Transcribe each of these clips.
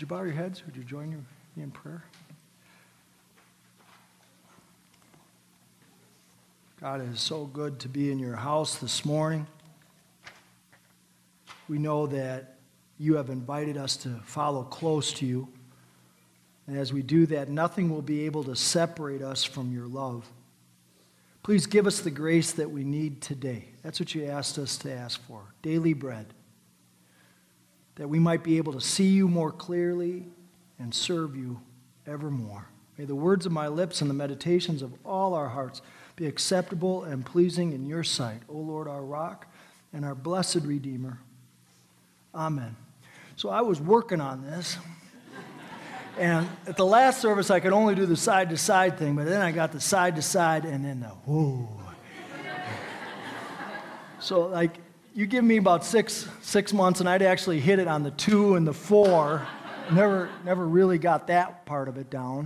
you bow your heads? Would you join me in prayer? God, it is so good to be in your house this morning. We know that you have invited us to follow close to you. And as we do that, nothing will be able to separate us from your love. Please give us the grace that we need today. That's what you asked us to ask for. Daily bread. That we might be able to see you more clearly and serve you evermore. May the words of my lips and the meditations of all our hearts be acceptable and pleasing in your sight, O Lord, our rock and our blessed Redeemer. Amen. So I was working on this, and at the last service I could only do the side-to-side thing, but then I got the side-to-side and then the whoo. So like, you give me about six months and I'd actually hit it on the 2 and the 4. Never really got that part of it down.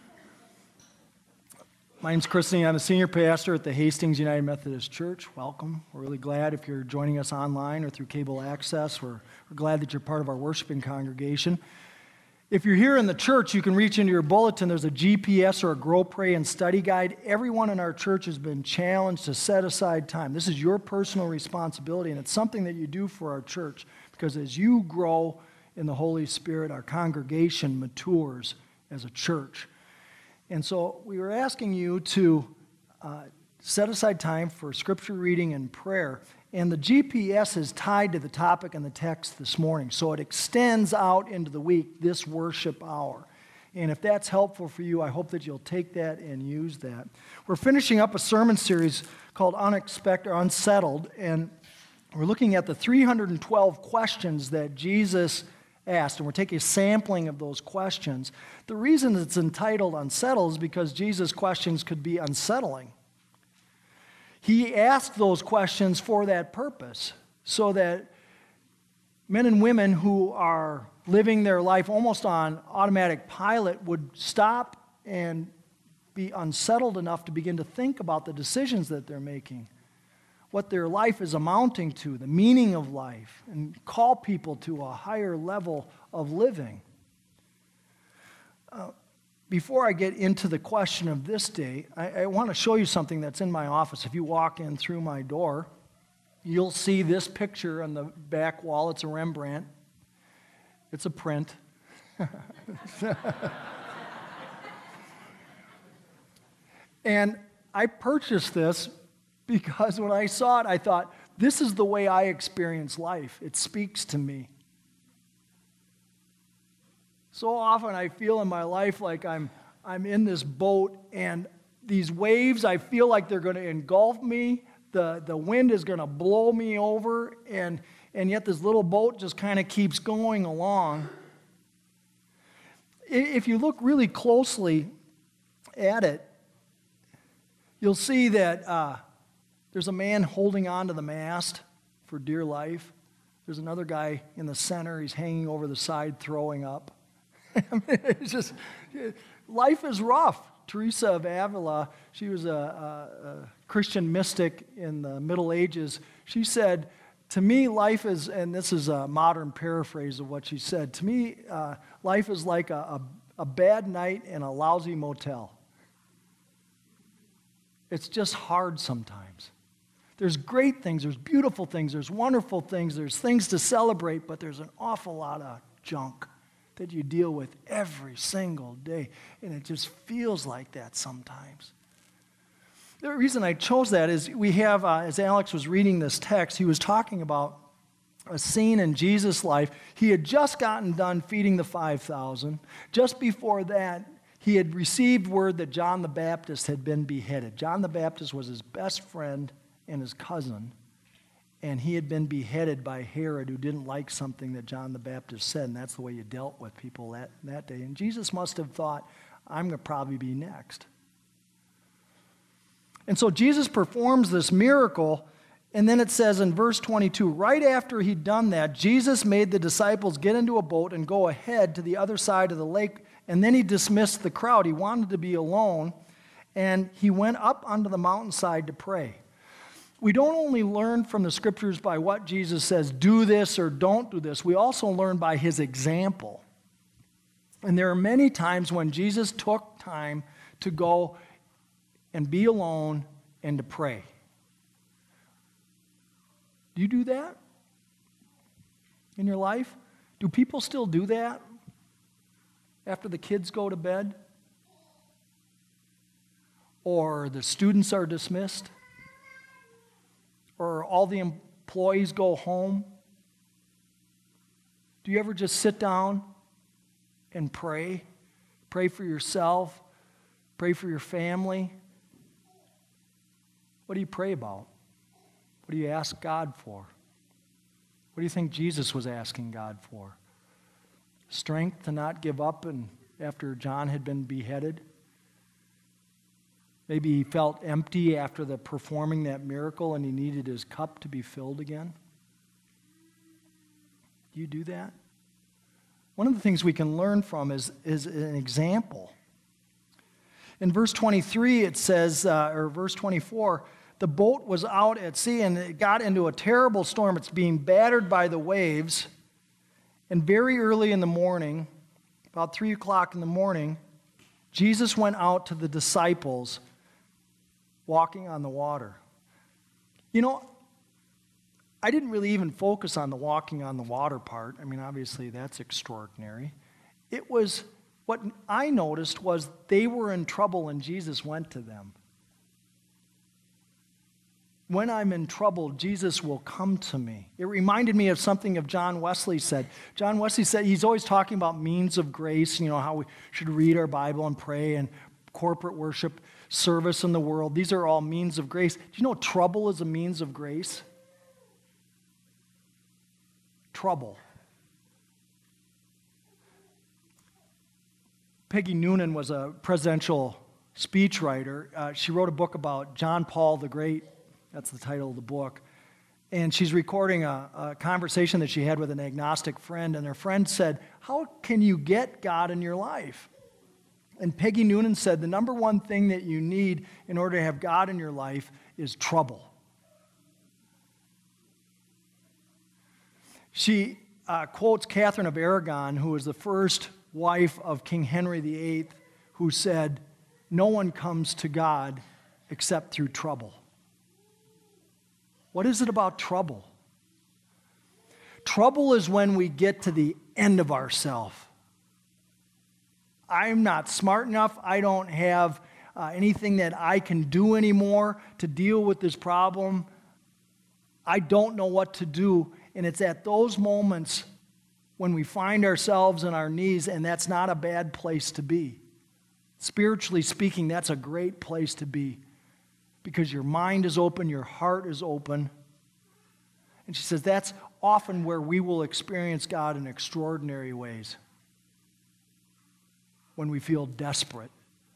My name's Christine. I'm a senior pastor at the Hastings United Methodist Church. Welcome. We're really glad if you're joining us online or through cable access. We're glad that you're part of our worshiping congregation. If you're here in the church, you can reach into your bulletin. There's a GPS or a Grow, Pray, and Study guide. Everyone in our church has been challenged to set aside time. This is your personal responsibility, and it's something that you do for our church because as you grow in the Holy Spirit, our congregation matures as a church. And so we were asking you to set aside time for scripture reading and prayer. And the GPS is tied to the topic and the text this morning. So it extends out into the week, this worship hour. And if that's helpful for you, I hope that you'll take that and use that. We're finishing up a sermon series called Unexpected or Unsettled. And we're looking at the 312 questions that Jesus asked, and we're taking a sampling of those questions. The reason it's entitled Unsettled is because Jesus' questions could be unsettling. He asked those questions for that purpose, so that men and women who are living their life almost on automatic pilot would stop and be unsettled enough to begin to think about the decisions that they're making, what their life is amounting to, the meaning of life, and call people to a higher level of living. Before I get into the question of this day, I want to show you something that's in my office. If you walk in through my door, you'll see this picture on the back wall. It's a Rembrandt. It's a print. And I purchased this because when I saw it, I thought, this is the way I experience life. It speaks to me. So often I feel in my life like I'm in this boat, and these waves, I feel like they're going to engulf me. The wind is going to blow me over, and yet this little boat just kind of keeps going along. If you look really closely at it, you'll see that there's a man holding on to the mast for dear life. There's another guy in the center. He's hanging over the side, throwing up. I mean, it's just, life is rough. Teresa of Avila, she was a Christian mystic in the Middle Ages. She said, to me, life is, and this is a modern paraphrase of what she said, to me, life is like a bad night in a lousy motel. It's just hard sometimes. There's great things, there's beautiful things, there's wonderful things, there's things to celebrate, but there's an awful lot of junk that you deal with every single day, and it just feels like that sometimes. The reason I chose that is we have, as Alex was reading this text, he was talking about a scene in Jesus' life. He had just gotten done feeding the 5,000. Just before that, he had received word that John the Baptist had been beheaded. John the Baptist was his best friend and his cousin, and he had been beheaded by Herod, who didn't like something that John the Baptist said, and that's the way you dealt with people that day. And Jesus must have thought, I'm going to probably be next. And so Jesus performs this miracle, and then it says in verse 22, right after he'd done that, Jesus made the disciples get into a boat and go ahead to the other side of the lake, and then he dismissed the crowd. He wanted to be alone, and he went up onto the mountainside to pray. We don't only learn from the scriptures by what Jesus says, do this or don't do this. We also learn by his example. And there are many times when Jesus took time to go and be alone and to pray. Do you do that in your life? Do people still do that after the kids go to bed? Or the students are dismissed? Or all the employees go home? Do you ever just sit down and pray? Pray for yourself? Pray for your family? What do you pray about? What do you ask God for? What do you think Jesus was asking God for? Strength to not give up and after John had been beheaded? Maybe he felt empty after the performing that miracle and he needed his cup to be filled again. Do you do that? One of the things we can learn from is an example. In verse 23 it says, or verse 24, the boat was out at sea and it got into a terrible storm. It's being battered by the waves. And very early in the morning, about 3 o'clock in the morning, Jesus went out to the disciples walking on the water. You know, I didn't really even focus on the walking on the water part. I mean, obviously that's extraordinary. It was, what I noticed was they were in trouble and Jesus went to them. When I'm in trouble, Jesus will come to me. It reminded me of something of John Wesley said. John Wesley said, he's always talking about means of grace, you know, how we should read our Bible and pray and corporate worship, service in the world. These are all means of grace. Do you know trouble is a means of grace? Trouble. Peggy Noonan was a presidential speechwriter. She wrote a book about John Paul the Great. That's the title of the book. And she's recording a conversation that she had with an agnostic friend, and her friend said, how can you get God in your life? And Peggy Noonan said, the number one thing that you need in order to have God in your life is trouble. She quotes Catherine of Aragon, who was the first wife of King Henry VIII, who said, no one comes to God except through trouble. What is it about trouble? Trouble is when we get to the end of ourselves. I'm not smart enough. I don't have anything that I can do anymore to deal with this problem. I don't know what to do. And it's at those moments when we find ourselves on our knees, and that's not a bad place to be. Spiritually speaking, that's a great place to be because your mind is open, your heart is open. And she says that's often where we will experience God in extraordinary ways, when we feel desperate.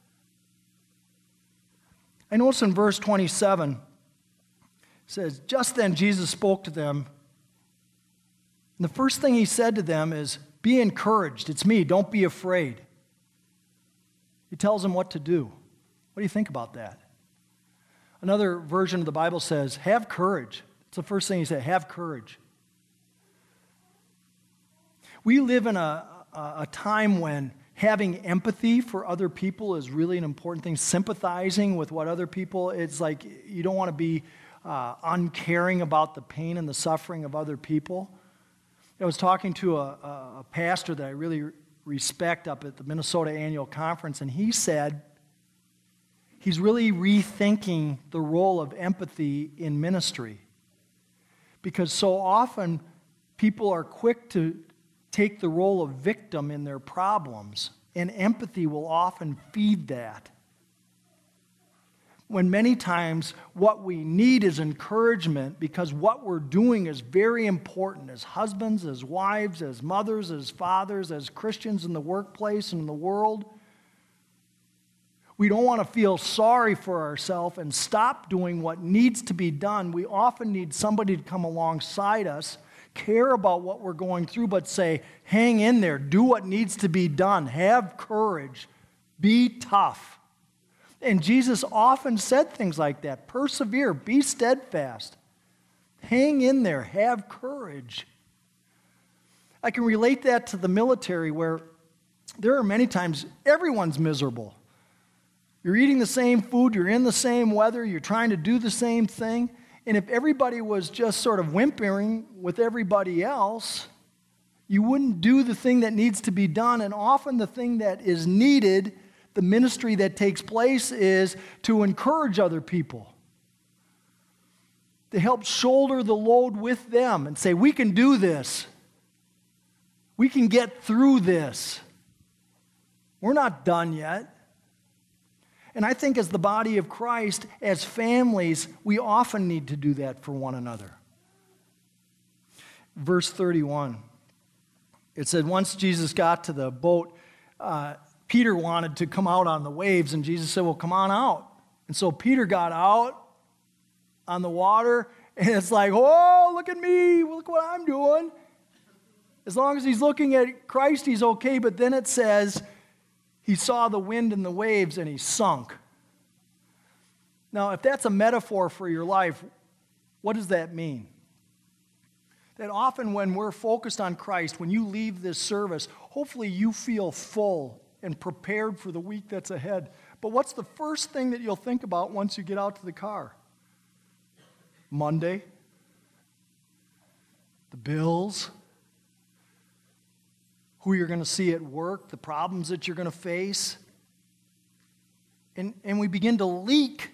I notice in verse 27, it says, just then Jesus spoke to them. And the first thing he said to them is, be encouraged. It's me. Don't be afraid. He tells them what to do. What do you think about that? Another version of the Bible says, have courage. It's the first thing he said, have courage. We live in a time when having empathy for other people is really an important thing. Sympathizing with what other people, it's like you don't want to be uncaring about the pain and the suffering of other people. I was talking to a pastor that I really respect up at the Minnesota Annual Conference, and he said he's really rethinking the role of empathy in ministry. Because so often people are quick to take the role of victim in their problems, and empathy will often feed that. When many times what we need is encouragement, because what we're doing is very important as husbands, as wives, as mothers, as fathers, as Christians in the workplace and in the world. We don't want to feel sorry for ourselves and stop doing what needs to be done. We often need somebody to come alongside us, care about what we're going through, but say, hang in there, do what needs to be done, have courage, be tough. And Jesus often said things like that. Persevere, be steadfast, hang in there, have courage. I can relate that to the military where There are many times everyone's miserable. You're eating the same food, you're in the same weather, you're trying to do the same thing. And if everybody was just sort of whimpering with everybody else, you wouldn't do the thing that needs to be done. And often the thing that is needed, the ministry that takes place, is to encourage other people, to help shoulder the load with them and say, we can do this. We can get through this. We're not done yet. And I think as the body of Christ, as families, we often need to do that for one another. Verse 31, it said, once Jesus got to the boat, Peter wanted to come out on the waves, and Jesus said, well, come on out. And so Peter got out on the water, and it's like, oh, look at me, look what I'm doing. As long as he's looking at Christ, he's okay, but then it says, he saw the wind and the waves, and he sunk. Now, if that's a metaphor for your life, what does that mean? That often when we're focused on Christ, when you leave this service, hopefully you feel full and prepared for the week that's ahead. But what's the first thing that you'll think about once you get out to the car? Monday, the bills, who you're going to see at work, the problems that you're going to face. And we begin to leak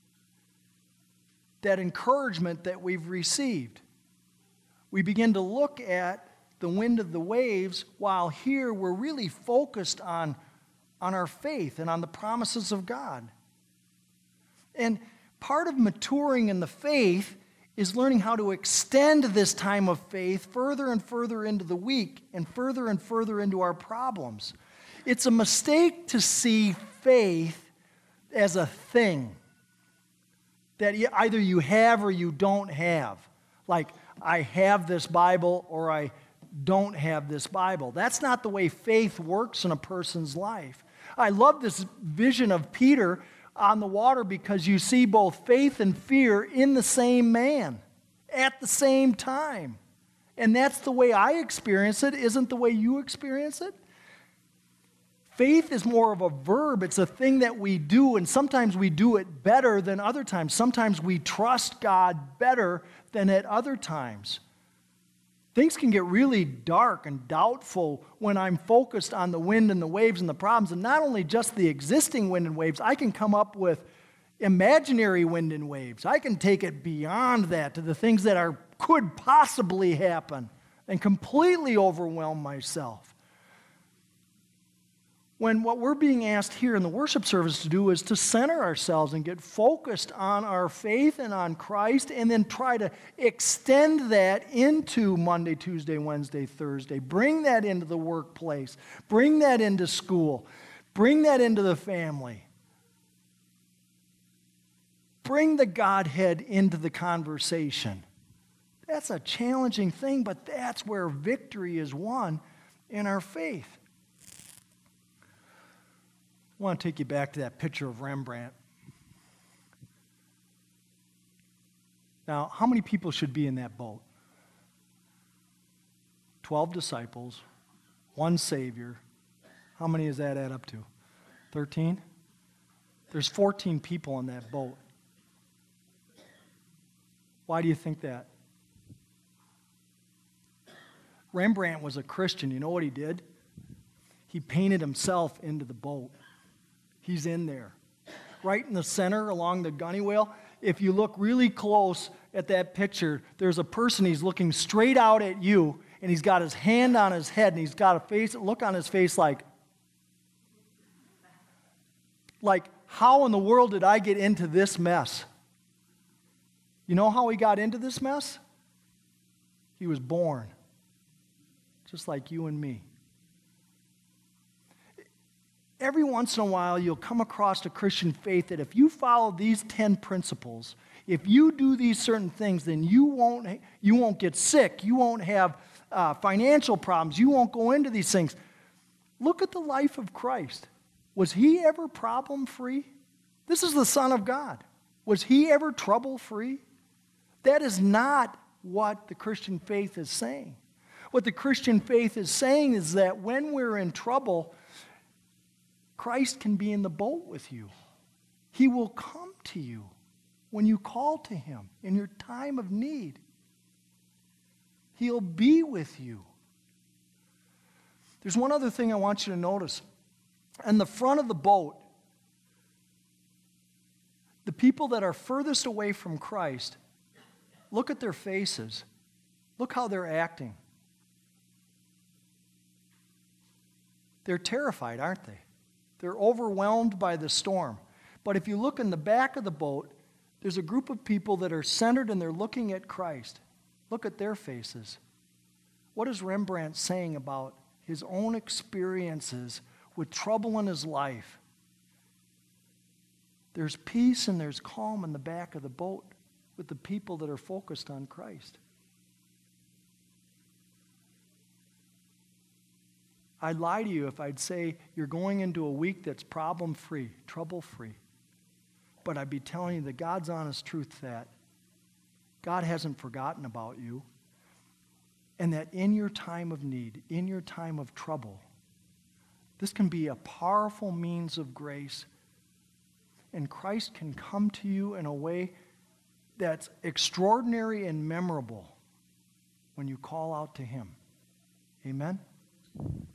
that encouragement that we've received. We begin to look at the wind of the waves, while here we're really focused on our faith and on the promises of God. And part of maturing in the faith is learning how to extend this time of faith further and further into the week and further into our problems. It's a mistake to see faith as a thing that either you have or you don't have. Like, I have this Bible or I don't have this Bible. That's not the way faith works in a person's life. I love this vision of Peter on the water because you see both faith and fear in the same man at the same time. And that's the way I experience it, isn't the way you experience it. Faith is more of a verb. It's a thing that we do, and sometimes we do it better than other times. Sometimes we trust God better than at other times. Things can get really dark and doubtful when I'm focused on the wind and the waves and the problems, and not only just the existing wind and waves. I can come up with imaginary wind and waves. I can take it beyond that to the things that could possibly happen and completely overwhelm myself. When what we're being asked here in the worship service to do is to center ourselves and get focused on our faith and on Christ, and then try to extend that into Monday, Tuesday, Wednesday, Thursday. Bring that into the workplace. Bring that into school. Bring that into the family. Bring the Godhead into the conversation. That's a challenging thing, but that's where victory is won in our faith. I want to take you back to that picture of Rembrandt. Now, how many people should be in that boat? 12 disciples, one Savior. How many does that add up to? 13? There's 14 people in that boat. Why do you think that? Rembrandt was a Christian. You know what he did? He painted himself into the boat. He's in there. Right in the center along the gunny whale, if you look really close at that picture, there's a person, he's looking straight out at you, and he's got his hand on his head, and he's got a look on his face like, how in the world did I get into this mess? You know how he got into this mess? He was born, just like you and me. Every once in a while, you'll come across a Christian faith that if you follow these 10 principles, if you do these certain things, then you won't get sick, you won't have financial problems, you won't go into these things. Look at the life of Christ. Was he ever problem-free? This is the Son of God. Was he ever trouble-free? That is not what the Christian faith is saying. What the Christian faith is saying is that when we're in trouble, Christ can be in the boat with you. He will come to you when you call to him in your time of need. He'll be with you. There's one other thing I want you to notice. On the front of the boat, the people that are furthest away from Christ, look at their faces. Look how they're acting. They're terrified, aren't they? They're overwhelmed by the storm. But if you look in the back of the boat, there's a group of people that are centered and they're looking at Christ. Look at their faces. What is Rembrandt saying about his own experiences with trouble in his life? There's peace and there's calm in the back of the boat with the people that are focused on Christ. I'd lie to you if I'd say you're going into a week that's problem-free, trouble-free. But I'd be telling you the God's honest truth that God hasn't forgotten about you, and that in your time of need, in your time of trouble, this can be a powerful means of grace, and Christ can come to you in a way that's extraordinary and memorable when you call out to him. Amen?